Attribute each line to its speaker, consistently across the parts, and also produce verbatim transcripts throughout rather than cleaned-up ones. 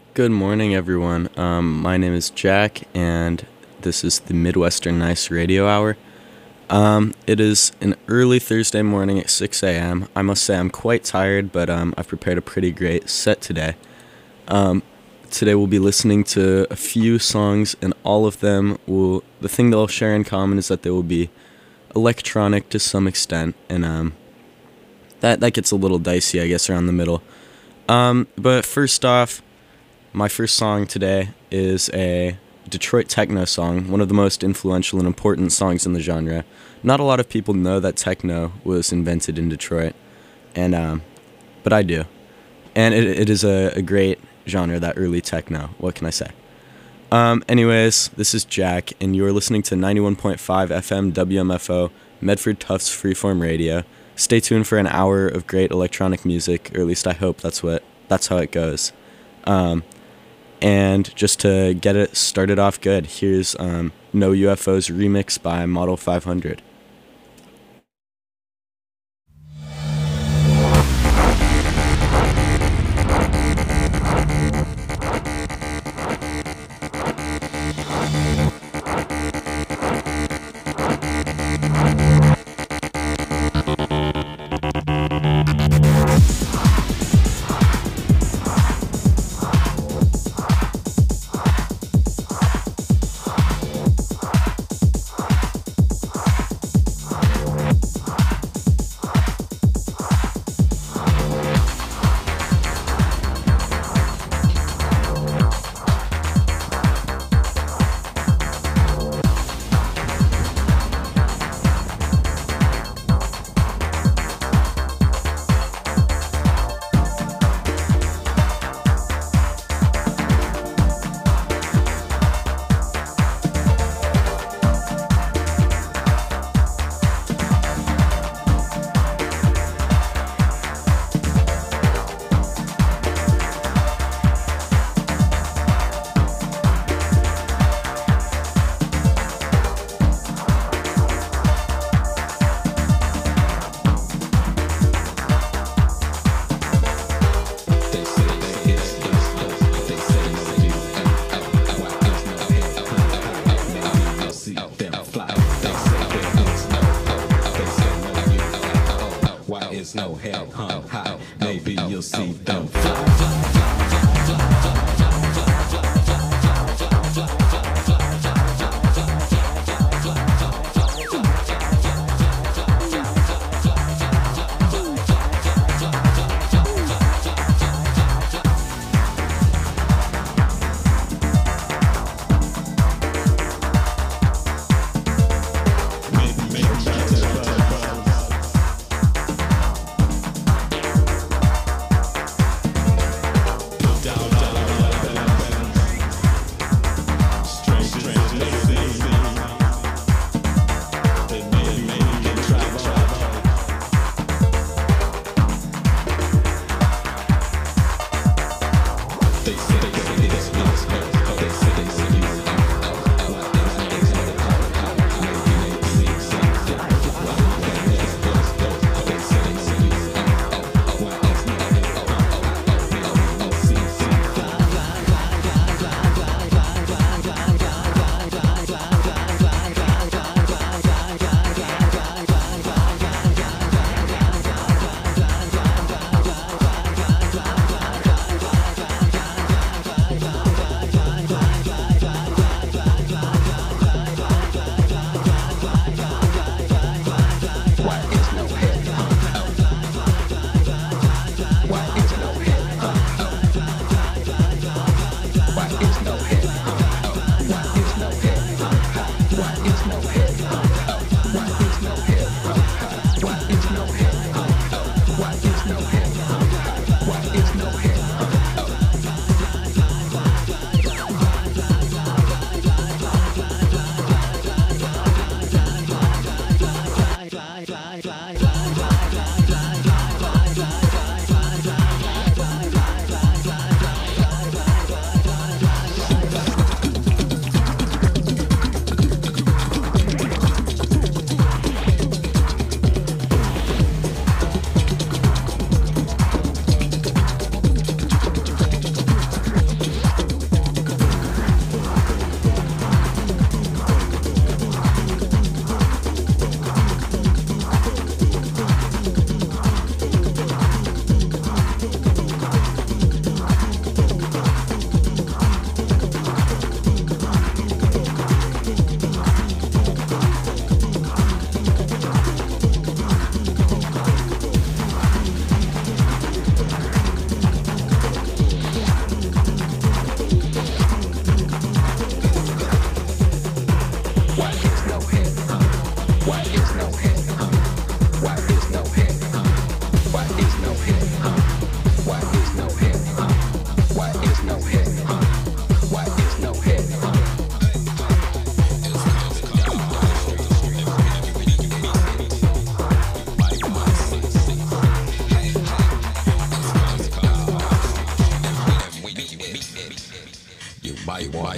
Speaker 1: Good morning, everyone. Um, my name is Jack, and this is the Midwestern Nice Radio Hour. Um, it is an early Thursday morning at six a m. I must say I'm quite tired, but um, I've prepared a pretty great set today. Um, today we'll be listening to a few songs, and all of them will. The thing they'll share in common is that they will be electronic to some extent, and um, that that gets a little dicey, I guess, around the middle. Um, but first off. My first song today is a Detroit techno song, one of the most influential and important songs in the genre. Not a lot of people know that techno was invented in Detroit, and um, but I do. And it, it is a, a great genre, that early techno. What can I say? Um, anyways, this is Jack, and you're listening to ninety-one point five F M W M F O, Medford Tufts Freeform Radio. Stay tuned for an hour of great electronic music, or at least I hope that's what that's how it goes. Um, And just to get it started off good, here's um, No U F Os remix by Model five hundred.
Speaker 2: No hell, huh? High. Maybe you'll see them fly. Down, down.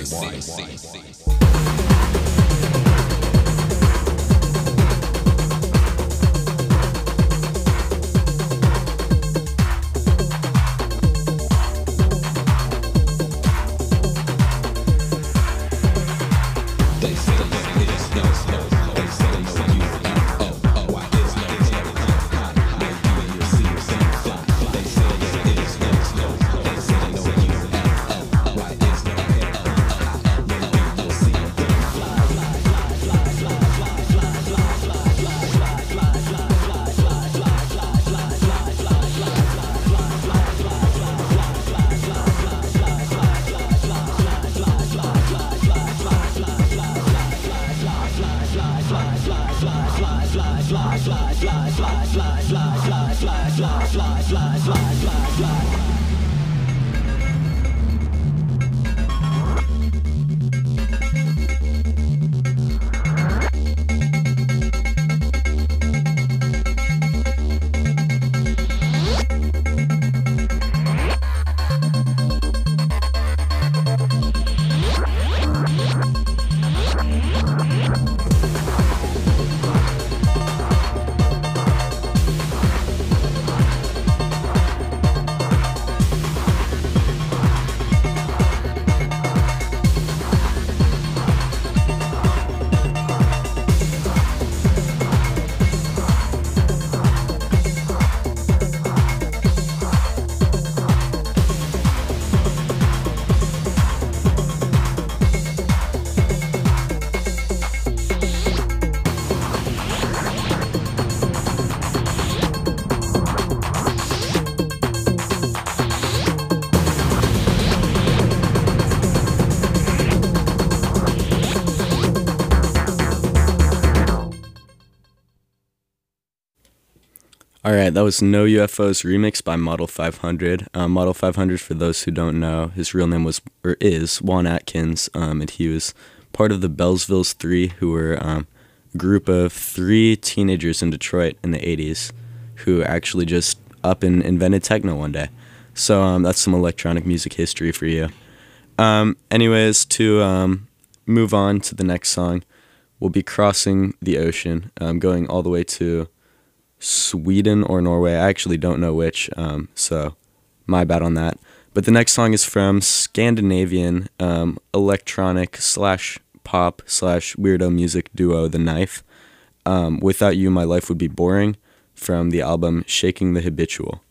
Speaker 1: All right, that was No U F Os remix by Model five hundred. Um, Model five hundred, for those who don't know, his real name was or is Juan Atkins, um, and he was part of the Bellsvilles Three, who were um, a group of three teenagers in Detroit in the eighties who actually just up and invented techno one day. So um, that's some electronic music history for you. Um, anyways, to um, move on to the next song, we'll be crossing the ocean, um, going all the way to Sweden or Norway. I actually don't know which, um, so my bad on that. But the next song is from Scandinavian um, electronic slash pop slash weirdo music duo The Knife. Um, Without You, My Life Would Be Boring, from the album Shaking the Habitual.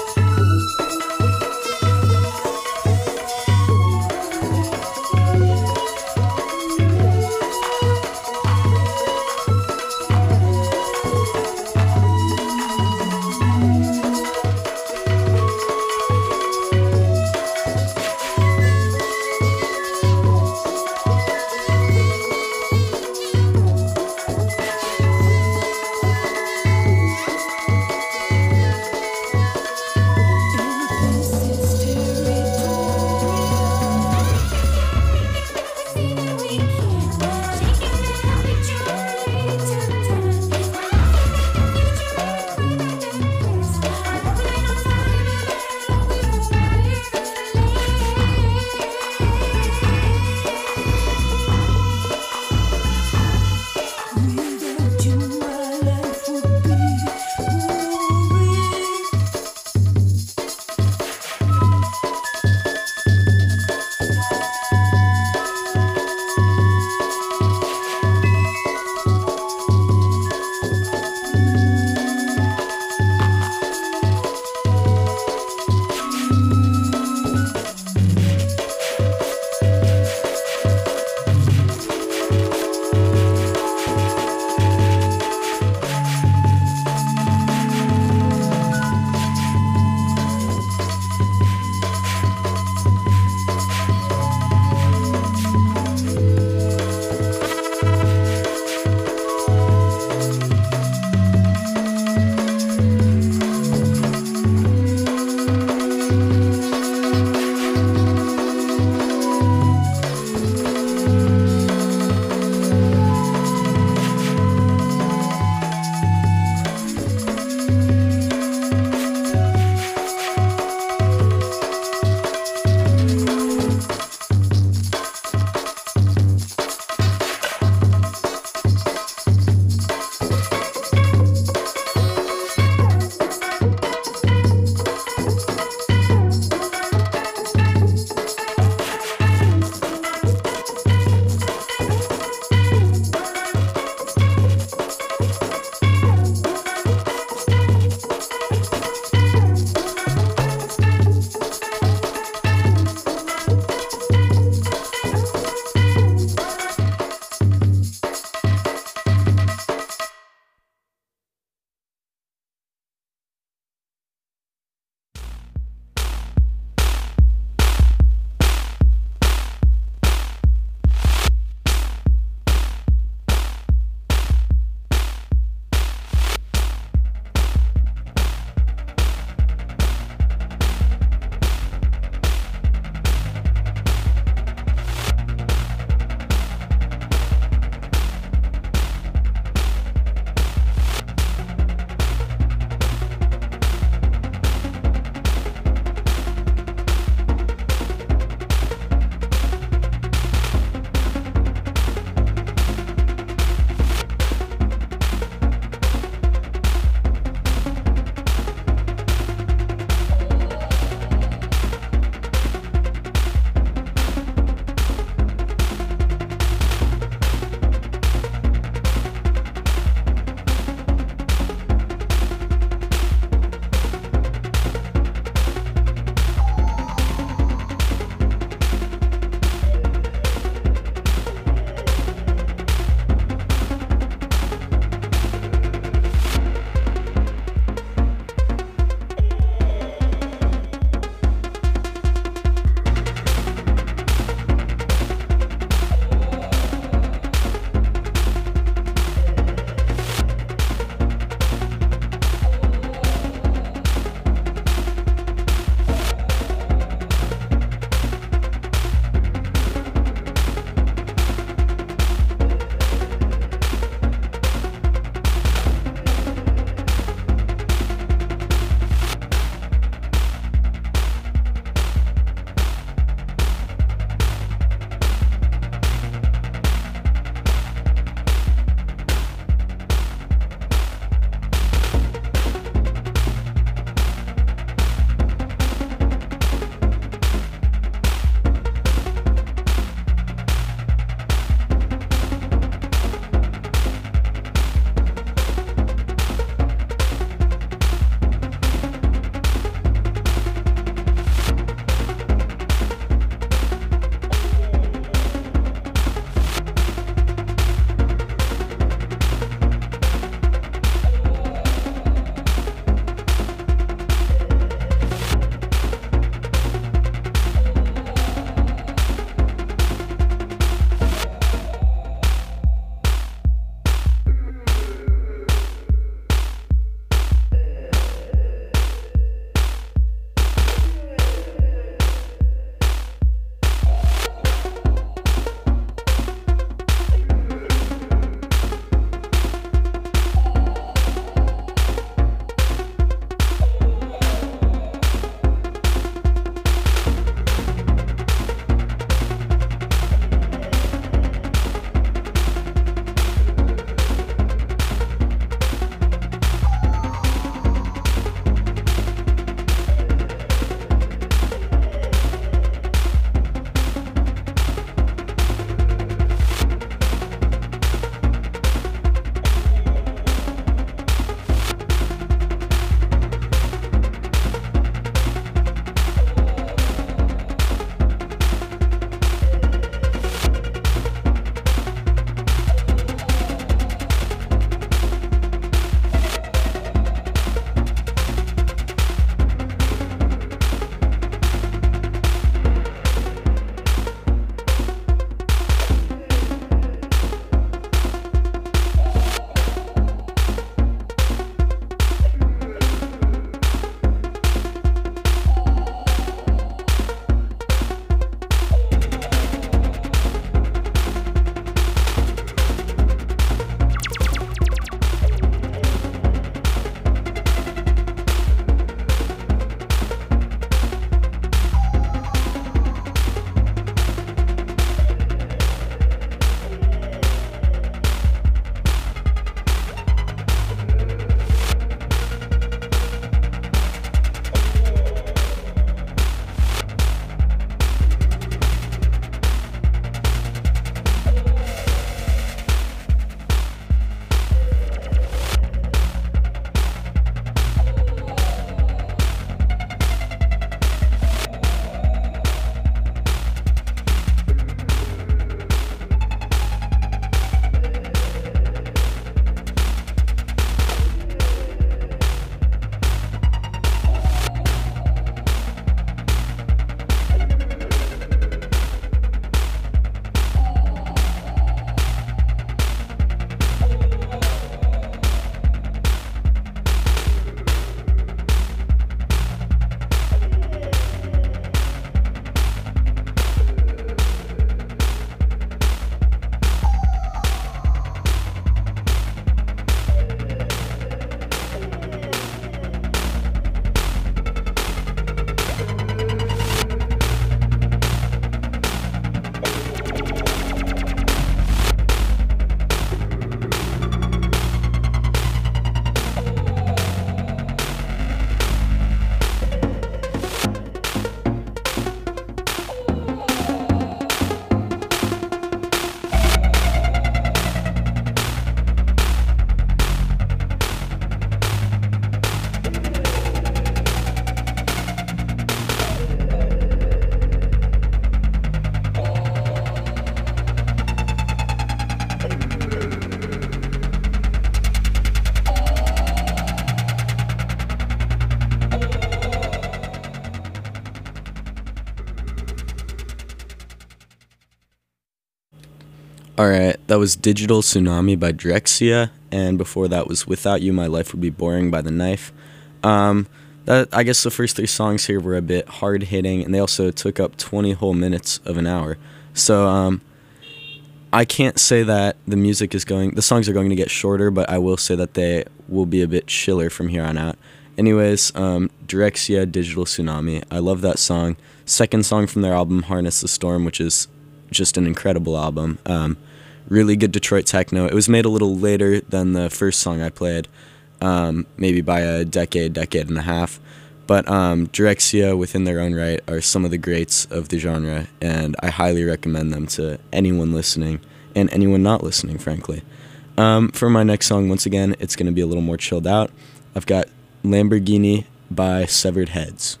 Speaker 1: All right, that was Digital Tsunami by Drexcia, and before that was Without You, My Life Would Be Boring by The Knife. Um, that I guess the first three songs here were a bit hard-hitting, and they also took up twenty whole minutes of an hour. So um, I can't say that the music is going, the songs are going to get shorter, but I will say that they will be a bit chiller from here on out. Anyways, um, Drexcia, Digital Tsunami, I love that song. Second song from their album, Harness the Storm, which is just an incredible album. Um, really good Detroit techno. It was made a little later than the first song I played, um, maybe by a decade, decade and a half. But um, Drexcia, within their own right, are some of the greats of the genre, and I highly recommend them to anyone listening, and anyone not listening, frankly. Um, for my next song, once again, it's going to be a little more chilled out. I've got Lamborghini by Severed Heads.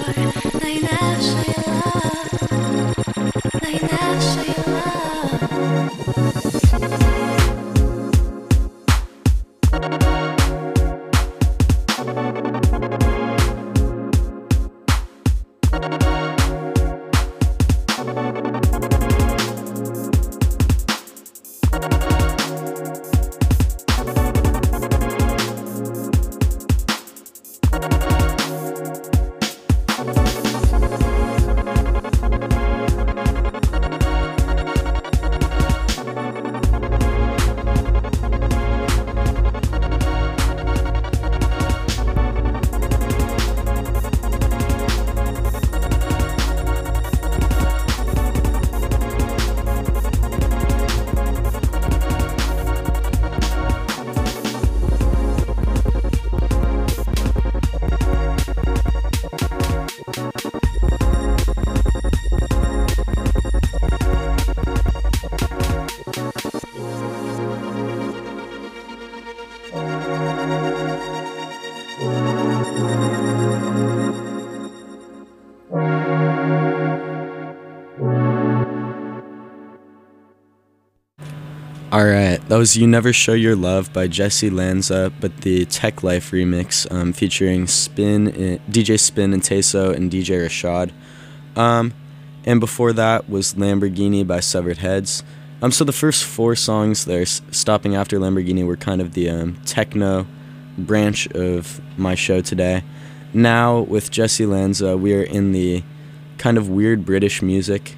Speaker 1: Alright, that was You Never Show Your Love by Jesse Lanza, but the Tech Life remix um, featuring Spin, D J Spin and Teso and D J Rashad. Um, and before that was Lamborghini by Severed Heads. Um, so the first four songs there, stopping after Lamborghini, were kind of the um, techno branch of my show today. Now, with Jesse Lanza, we are in the kind of weird British music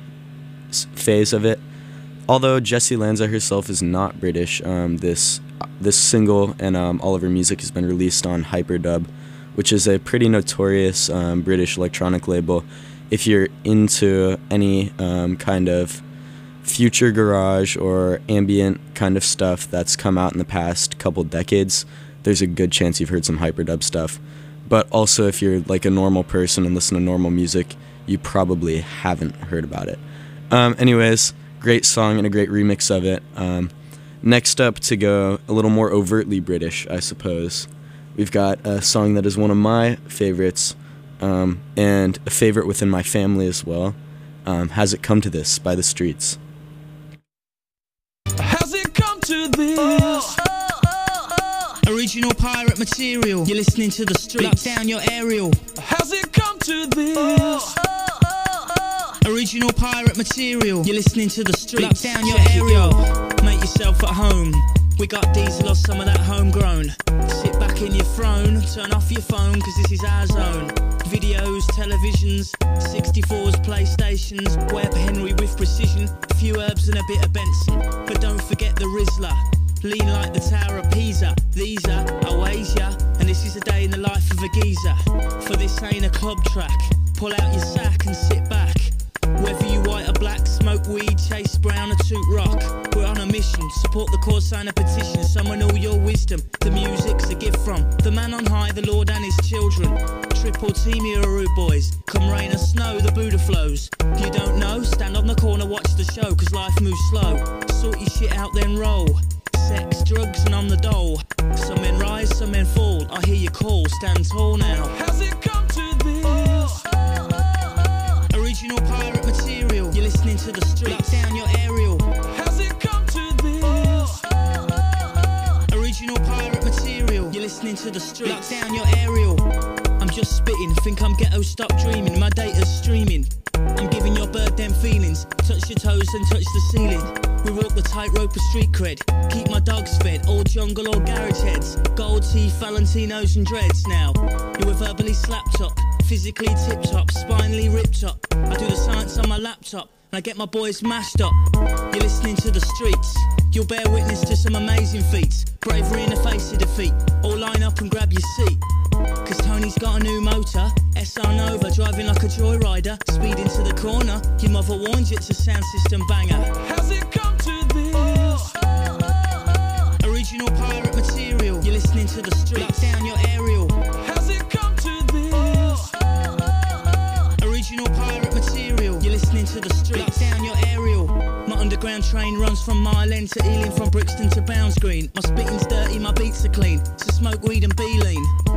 Speaker 1: phase of it. Although Jesse Lanza herself is not British, um, this this single and um, all of her music has been released on Hyperdub, which is a pretty notorious um, British electronic label. If you're into any um, kind of future garage or ambient kind of stuff that's come out in the past couple decades, there's a good chance you've heard some Hyperdub stuff. But also, if you're like a normal person and listen to normal music, you probably haven't heard about it. Um, anyways, great song and a great remix of it. Um, next up, to go a little more overtly British, I suppose, we've got a song that is one of my favorites, um, and a favorite within my family as well. Um, Has It Come to This by The Streets.
Speaker 3: Has it come to this? Oh, oh, oh, oh. Original pirate material. You're listening to The Streets. Lock down your aerial. Has it come to this? Oh, oh, oh, oh. Original pirate material. You're listening to The Streets. Lock down your aerial. Make yourself at home. We got diesel or some of that homegrown. Sit back in your throne, turn off your phone, cause this is our zone. Videos, televisions, sixty-fours, PlayStations, Webb Henry with precision, a few herbs and a bit of Benson. But don't forget the Rizzler, lean like the Tower of Pisa. These are Oasia, and this is a day in the life of a geezer. For this ain't a club track, pull out your sack and sit back. Whether you white or black, smoke weed, chase brown or toot rock, we're on a mission, support the cause, sign a petition, summon all your wisdom, the music's a gift from the man on high, the Lord and his children. Triple team here are rude boys, come rain or snow, the Buddha flows. You don't know? Stand on the corner, watch the show, cause life moves slow. Sort your shit out then roll, sex, drugs and on the dole. Some men rise, some men fall, I hear you call, stand tall now. Has it come to this? Oh, oh, oh, oh. Original pirate material, you're listening to The Streets. Lock down your aerial. Has it come to this? Oh, oh, oh, oh. Original pirate material, you're listening to The Streets. Lock down your aerial. I'm just spitting, think I'm ghetto, stop dreaming, my data's streaming. I'm giving your bird them feelings, touch your toes and touch the ceiling. We walk the tightrope of street cred, keep my dogs fed, all jungle or garage heads. Gold teeth, Valentinos and dreads now. You were verbally slapped up, physically tip-top, spinally ripped up. I do the science on my laptop, and I get my boys mashed up. You're listening to The Streets, you'll bear witness to some amazing feats. Bravery in the face of defeat, all line up and grab your seat. Cause Tony's got a new motor, S R Nova, driving like a joyrider. Speed into the corner, your mother warned you it's a sound system banger. Has it come to this? Oh, oh, oh, oh. Original pirate material, you're listening to The Streets. Lock down your aerial. Has it come to this? Oh, oh, oh, oh. Original pirate material, you're listening to The Streets. Lock down your aerial. My underground train runs from Mile End to Ealing, from Brixton to Bounds Green. My spitting's dirty, my beats are clean, so smoke weed and be lean. I step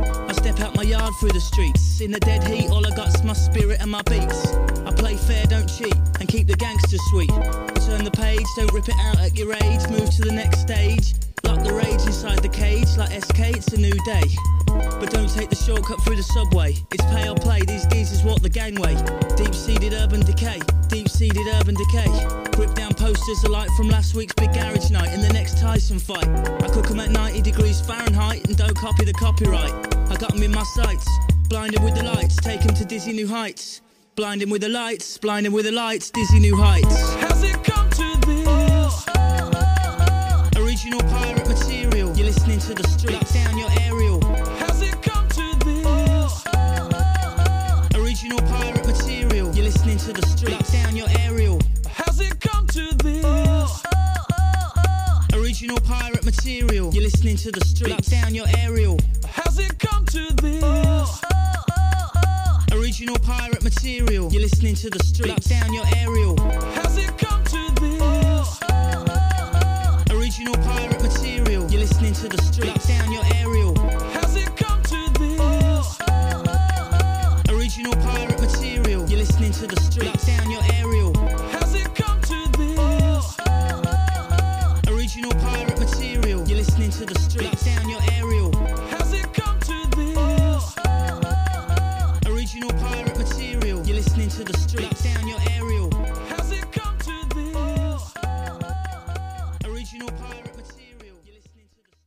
Speaker 3: step out my yard through the streets. In the dead heat, all I got's my spirit and my beats. I play fair, don't cheat, and keep the gangsters sweet. Turn the page, don't rip it out at your age. Move to the next stage. Lock the rage inside the cage. Like S K, it's a new day. But don't take the shortcut through the subway. It's pay or play, these geezers walk the gangway. Deep-seated urban decay, deep-seated urban decay. Grip down posters alike from last week's big garage night and the next Tyson fight. I cook 'em at ninety degrees Fahrenheit and don't copy the copyright. I got 'em in my sights, blinded with the lights, take 'em to dizzy new heights. Blinding with the lights, blinding with the lights, dizzy new heights.
Speaker 4: Has it come to this?
Speaker 3: Original pirate material, you're listening to the street. Lock down your aerial.
Speaker 4: Has it come to this?
Speaker 3: Original pirate material, you're listening to the street. Lock down your aerial.
Speaker 4: Has it come to this?
Speaker 3: Original pirate material, you're listening to the street. Lock down your aerial.
Speaker 4: Has it come to this?
Speaker 3: Original pirate material, you're listening to the street. Lock down your aerial.
Speaker 4: Has it come to this?
Speaker 3: Original pirate material, you're listening to the street. Lock down your aerial.
Speaker 4: Has it come to this?
Speaker 3: Original pirate material, you're listening to the street. Lock down your aerial.
Speaker 4: Has it come to this?
Speaker 3: Original pirate material, you're listening to the street. Lock down your aerial.
Speaker 4: Has it come to this?
Speaker 3: Original pirate material, you're listening to the street. Lock down your aerial.
Speaker 4: Has it come to this?
Speaker 3: Original pirate material, you're listening to the street.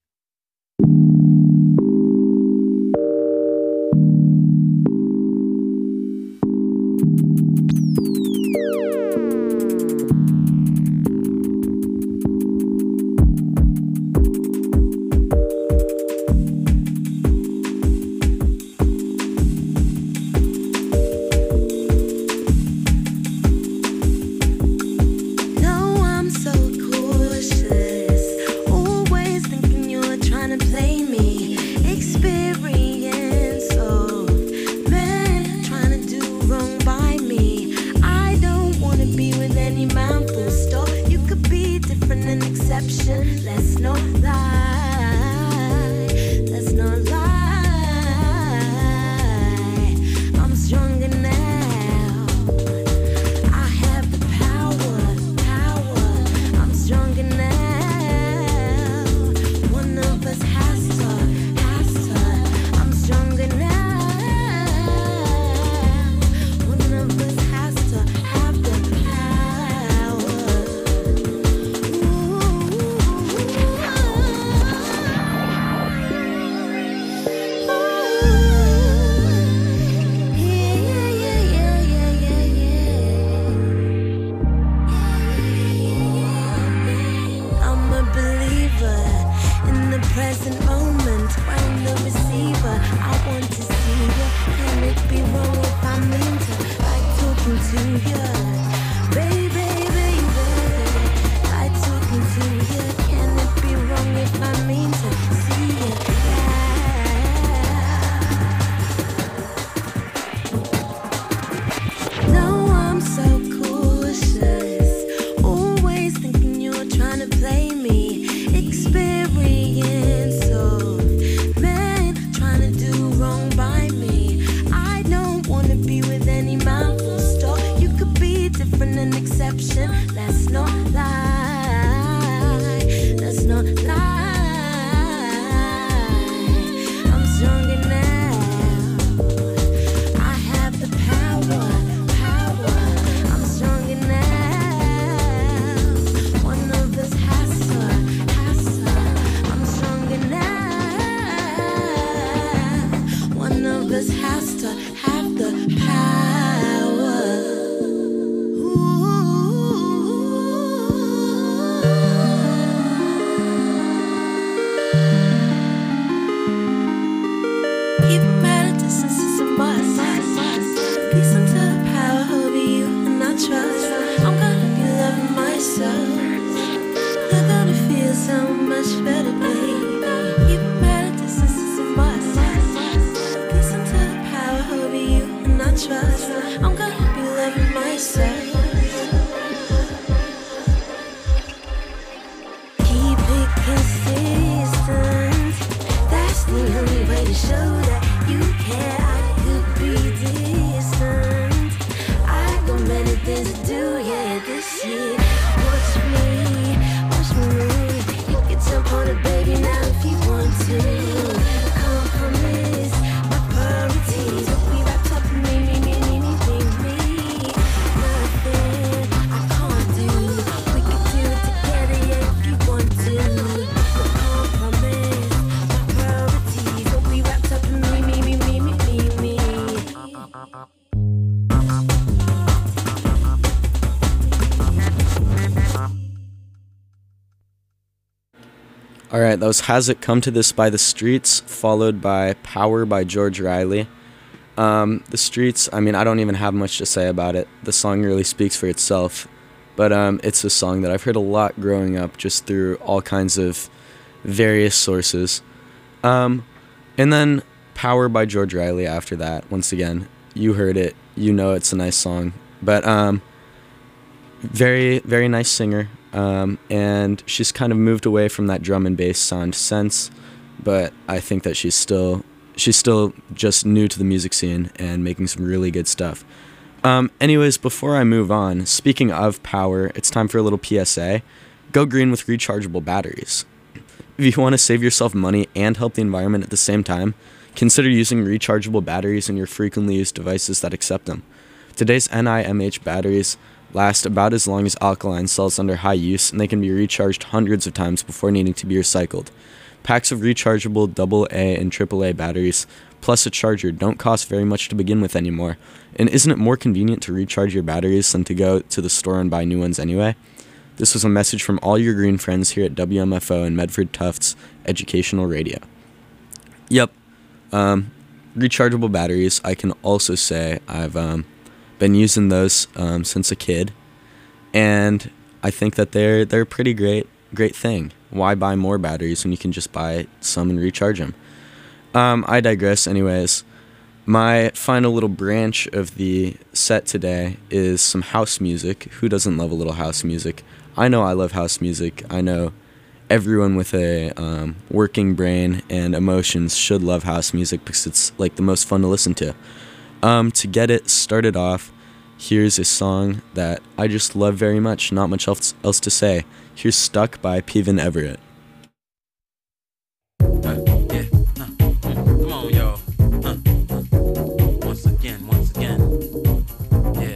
Speaker 5: Let's not lie, let's not lie. I'm stronger now. I have the power, power. I'm stronger now. One of us has to, has to. I'm stronger now. One of us has to have the power. Present moment, I'm the receiver. I want to see you. Can it be wrong if I mean to like talking to you, baby, baby? Like talking to you. Can it be wrong if I mean to see you? Yeah. No, I'm so cautious. Always thinking you're trying to play me. Experience of men trying to do wrong by me. I don't wanna be with any man, full stop. You could be different, an exception. Let's not lie, let's not lie. I'm stronger now. I have the power, power. I'm stronger now. One of us has to. One of us has to have the power. Keep 'em at a distance, it's a must. Listen to the power over you, and I trust. I'm gonna be loving myself. You're gonna feel so much better, baby. Keep 'em at a distance, it's a must. Listen to the power over you, and I trust. I'm gonna be loving myself. Keep it consistent. That's the only way to show that
Speaker 1: Alright, that was Has It Come to This by The Streets, followed by Power by George Riley. Um, the Streets, I mean, I don't even have much to say about it. The song really speaks for itself. But um, it's a song that I've heard a lot growing up, just through all kinds of various sources. Um, and then Power by George Riley after that. Once again, you heard it. You know it's a nice song. But um, very, very nice singer. Um, and she's kind of moved away from that drum and bass sound since, but I think that she's still she's still just new to the music scene and making some really good stuff. Um, anyways, before I move on, speaking of power, it's time for a little P S A. Go green with rechargeable batteries. If you want to save yourself money and help the environment at the same time, consider using rechargeable batteries in your frequently used devices that accept them. Today's N I M H batteries last about as long as alkaline cells under high use, and they can be recharged hundreds of times before needing to be recycled. Packs of rechargeable double A and triple A batteries, plus a charger, don't cost very much to begin with anymore, and isn't it more convenient to recharge your batteries than to go to the store and buy new ones anyway? This was a message from all your green friends here at W M F O and Medford Tufts Educational Radio. Yep, um, rechargeable batteries, I can also say I've um, been using those um, since a kid, and I think that they're they're a pretty great great thing. Why buy more batteries when you can just buy some and recharge them? Um, I digress. Anyways, my final little branch of the set today is some house music. Who doesn't love a little house music? I know I love house music. I know everyone with a um, working brain and emotions should love house music because it's like the most fun to listen to. Um, to get it started off, here's a song that I just love very much. Not much else, else to say. Here's Stuck by Peven Everett.
Speaker 6: Uh, yeah, uh, mm, come on, y'all. Uh, once again, once again. Yeah.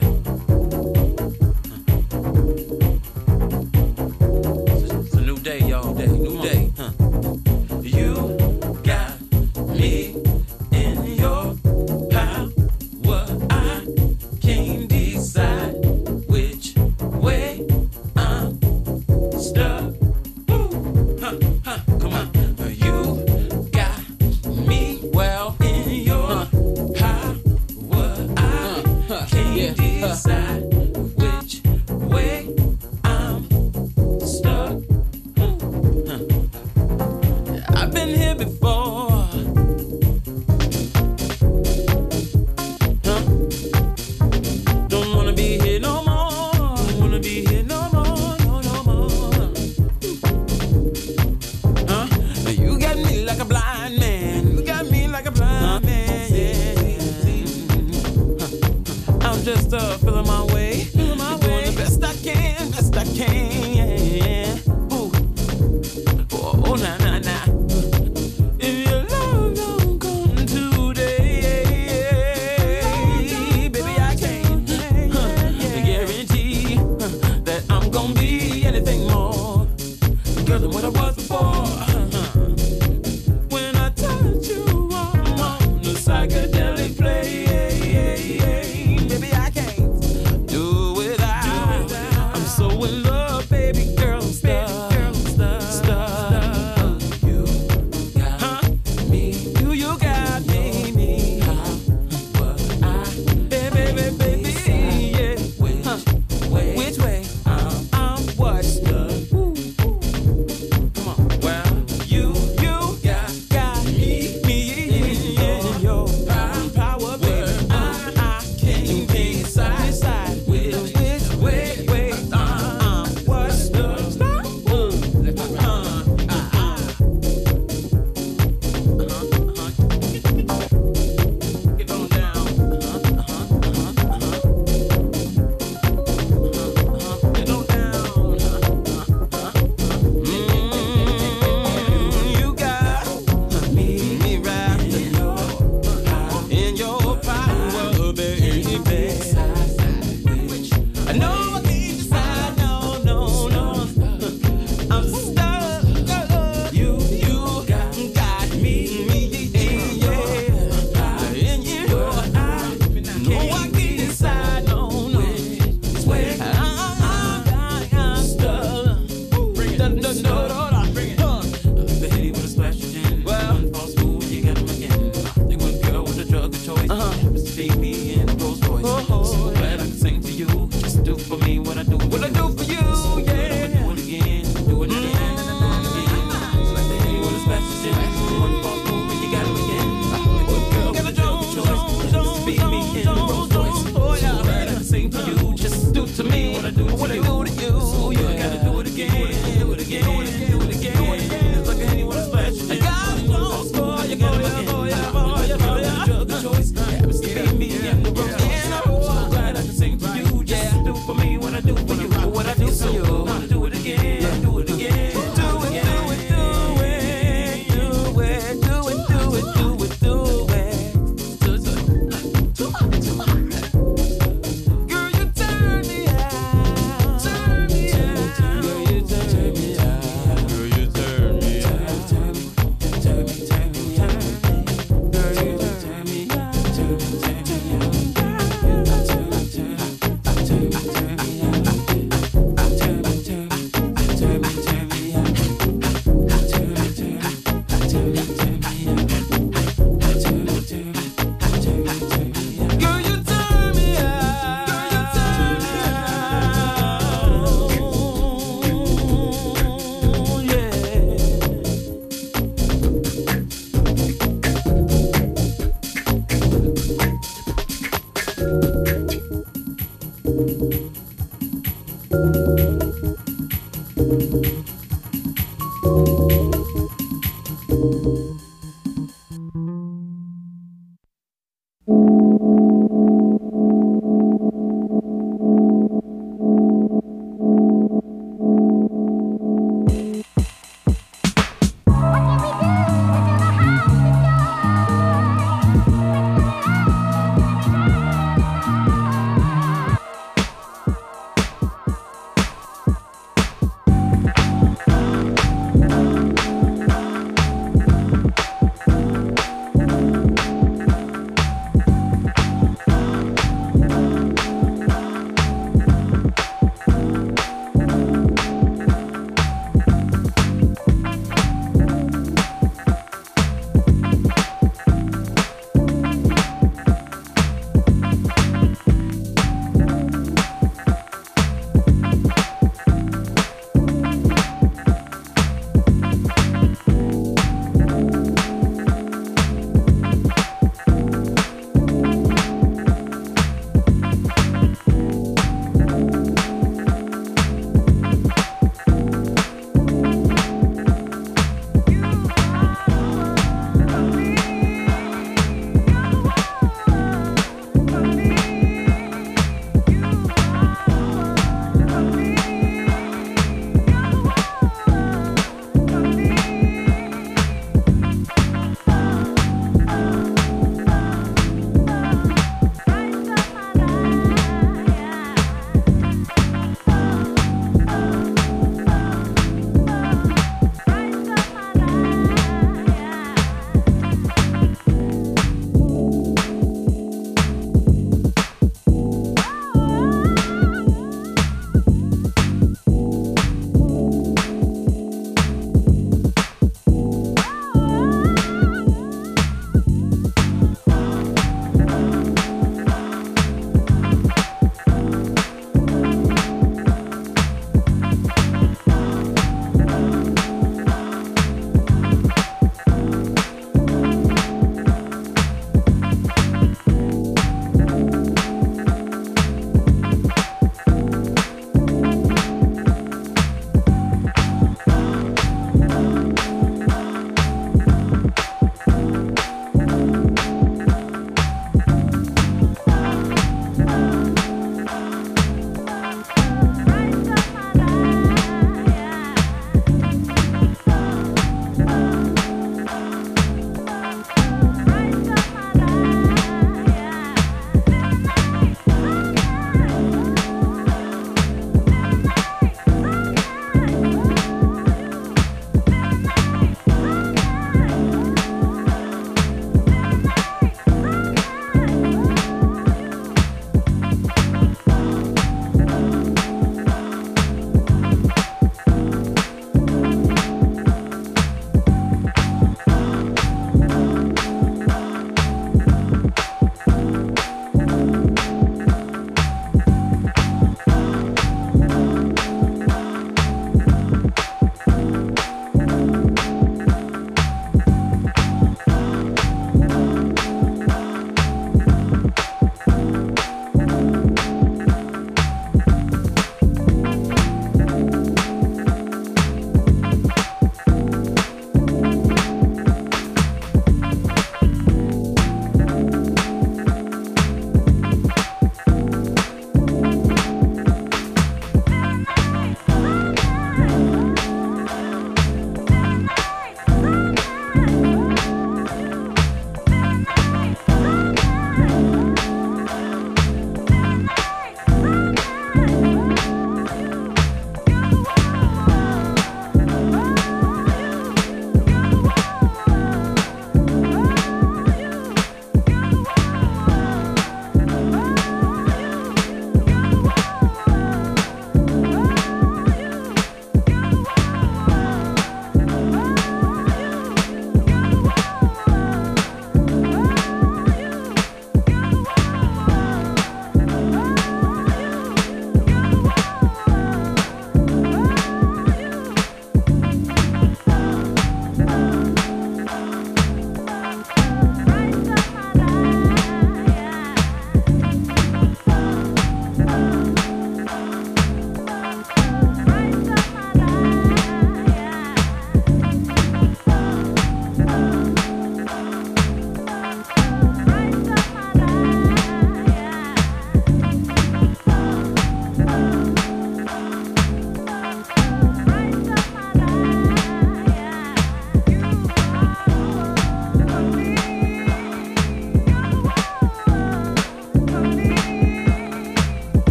Speaker 6: Uh. It's, a, it's a new day, y'all. Day, new day. Huh. You got me in your power. I can't decide which way I'm stuck. Ooh, huh, huh, come on. You got me well in your power. I can't decide which way I'm stuck. Ooh, huh. I've been here before. Just uh, feeling my way, feeling my way. Doing the best I can, best I can. Ooh, oh, oh nah, nah, nah. If your love don't come today, baby, I can't huh, guarantee huh, that I'm gonna be anything more girl than what I was before. Huh. When I touch you, I'm on the psychedelic play.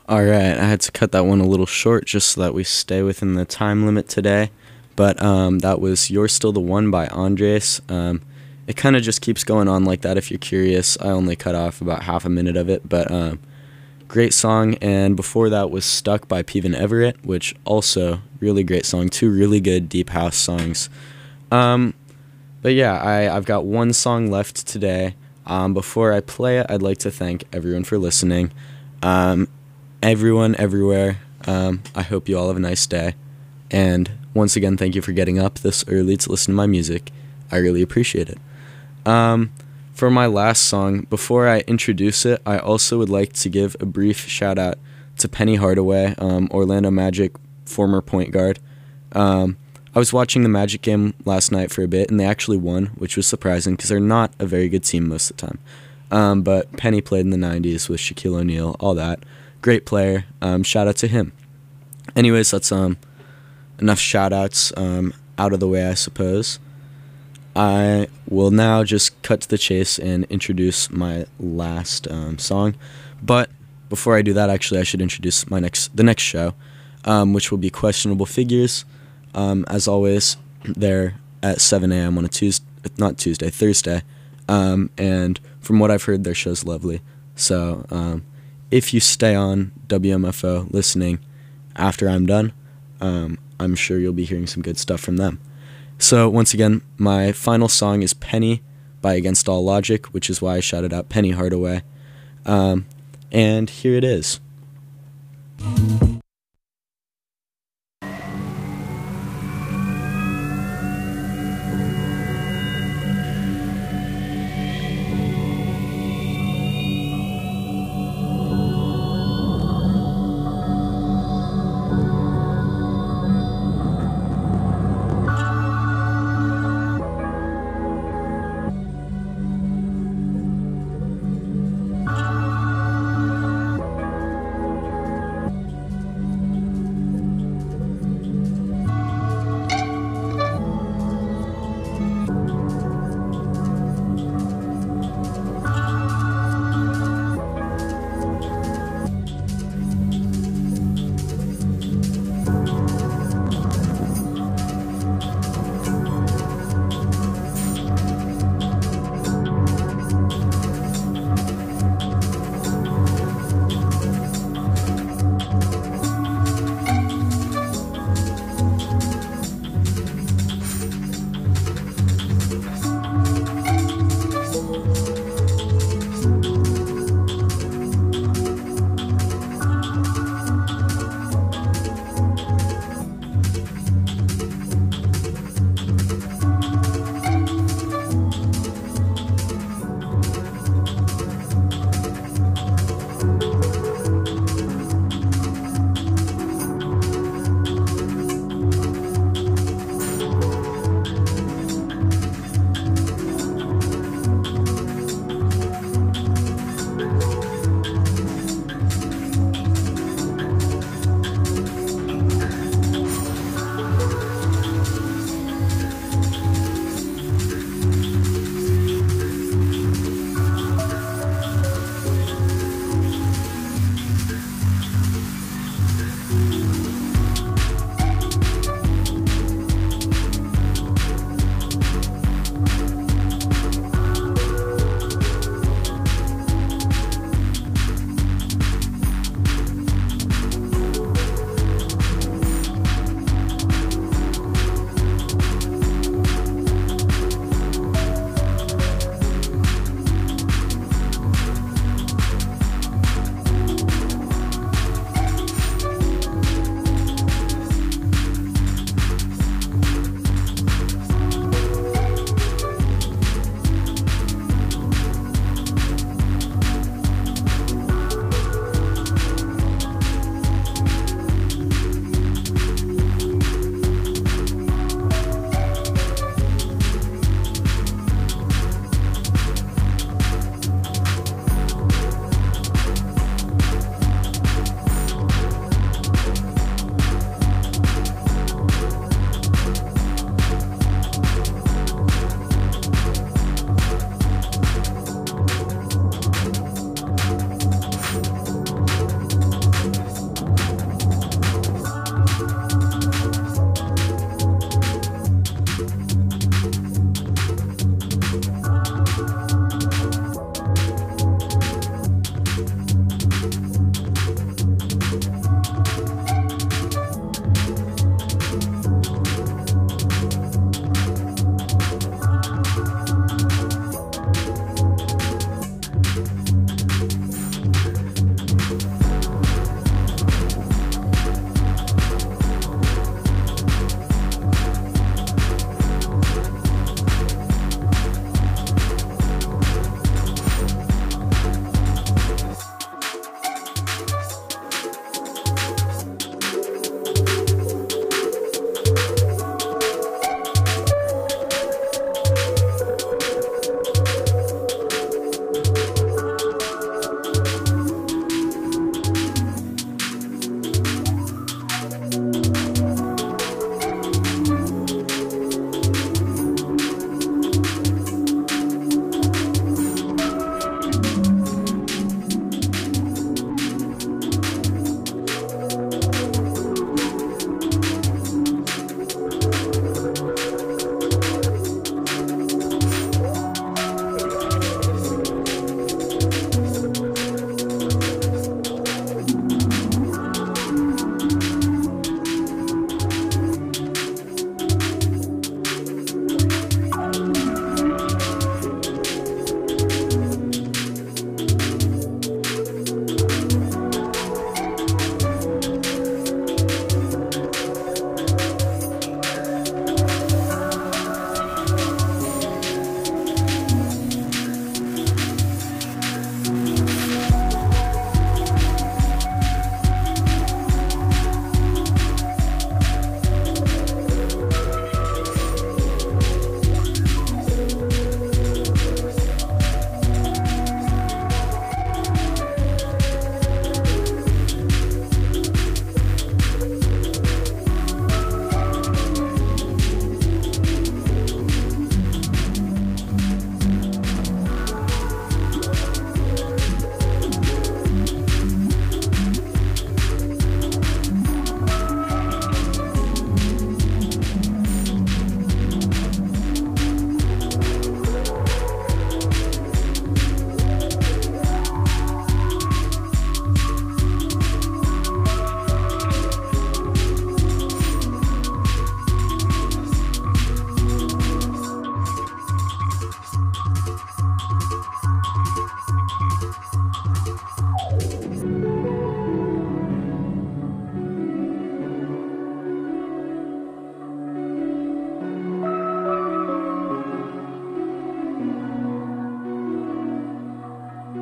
Speaker 1: All right, I had to cut that one a little short just so that we stay within the time limit today. But um, that was You're Still the One by Andres. Um, it kind of just keeps going on like that if you're curious. I only cut off about half a minute of it, but um, great song. And before that was Stuck by Peven Everett, which also really great song. Two really good deep house songs. Um, but yeah, I, I've got one song left today. Um, before I play it, I'd like to thank everyone for listening. Um, everyone, everywhere, um, I hope you all have a nice day. And once again, thank you for getting up this early to listen to my music. I really appreciate it. Um, for my last song, before I introduce it, I also would like to give a brief shout out to Penny Hardaway, um, Orlando Magic former point guard. Um, I was watching the Magic game last night for a bit, and they actually won, which was surprising because they're not a very good team most of the time. Um, but Penny played in the nineties with Shaquille O'Neal, all that. Great player. Um, shout out to him. Anyways, that's um, enough shout outs um, out of the way, I suppose. I will now just cut to the chase and introduce my last um, song. But before I do that, actually, I should introduce my next the next show, um, which will be Questionable Figures. Um, as always, they're at seven a.m. on a Tuesday, not Tuesday, Thursday. Um, and from what I've heard, their show's lovely. So um, if you stay on W M F O listening after I'm done, um, I'm sure you'll be hearing some good stuff from them. So once again, my final song is Penny by Against All Logic, which is why I shouted out Penny Hardaway. Um, and here it is.